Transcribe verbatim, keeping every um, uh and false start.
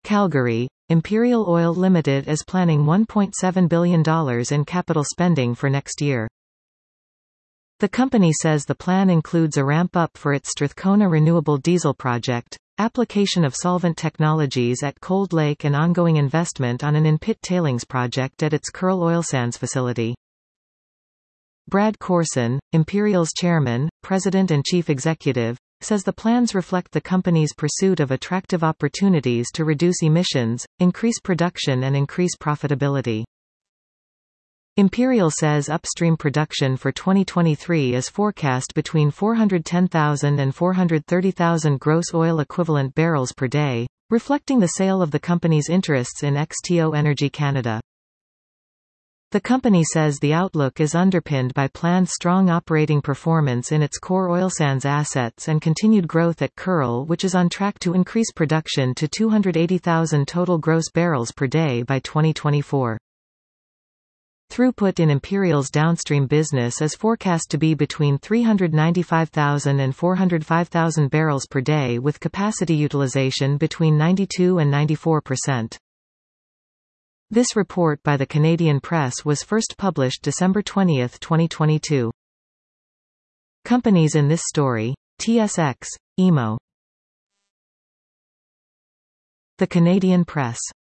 Calgary, Imperial Oil Limited is planning one point seven billion dollars in capital spending for next year. The company says the plan includes a ramp-up for its Strathcona renewable diesel project, application of solvent technologies at Cold Lake and ongoing investment on an in-pit tailings project at its Kearl Oil Sands facility. Brad Corson, Imperial's chairman, president and chief executive, says the plans reflect the company's pursuit of attractive opportunities to reduce emissions, increase production and increase profitability. Imperial says upstream production for twenty twenty-three is forecast between four hundred ten thousand and four hundred thirty thousand gross oil equivalent barrels per day, reflecting the sale of the company's interests in X T O Energy Canada. The company says the outlook is underpinned by planned strong operating performance in its core oil sands assets and continued growth at Kearl, which is on track to increase production to two hundred eighty thousand total gross barrels per day by twenty twenty-four. Throughput in Imperial's downstream business is forecast to be between three hundred ninety-five thousand and four hundred five thousand barrels per day, with capacity utilization between ninety-two and ninety-four percent. This report by the Canadian Press was first published December twentieth, twenty twenty-two. Companies in this story: T S X, E M O. The Canadian Press.